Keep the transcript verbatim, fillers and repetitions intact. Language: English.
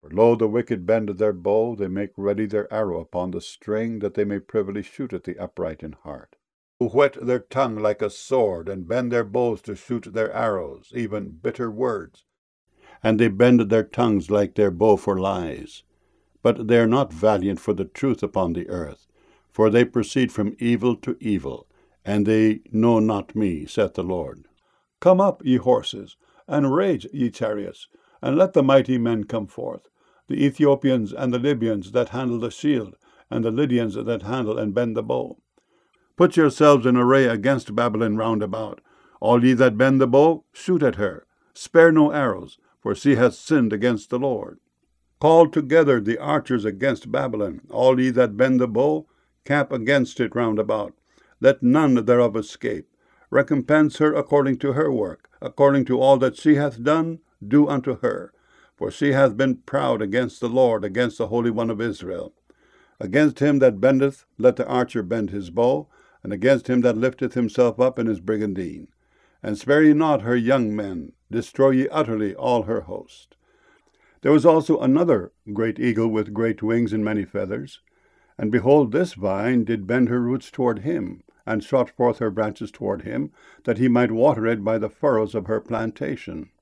For lo, the wicked bend their bow, they make ready their arrow upon the string, that they may privily shoot at the upright in heart. Who whet their tongue like a sword, and bend their bows to shoot their arrows, even bitter words. And they bend their tongues like their bow for lies. But they are not valiant for the truth upon the earth, for they proceed from evil to evil, and they know not me, saith the Lord. Come up, ye horses, and rage, ye chariots, and let the mighty men come forth, the Ethiopians and the Libyans that handle the shield, and the Lydians that handle and bend the bow. Put yourselves in array against Babylon round about. All ye that bend the bow, shoot at her. Spare no arrows, for she hath sinned against the Lord. Call together the archers against Babylon. All ye that bend the bow, camp against it round about. Let none thereof escape. Recompense her according to her work, according to all that she hath done, do unto her. For she hath been proud against the Lord, against the Holy One of Israel. Against him that bendeth, let the archer bend his bow, and against him that lifteth himself up in his brigandine. And spare ye not her young men, destroy ye utterly all her host. There was also another great eagle with great wings and many feathers. And behold, this vine did bend her roots toward him, and shot forth her branches toward him, that he might water it by the furrows of her plantation.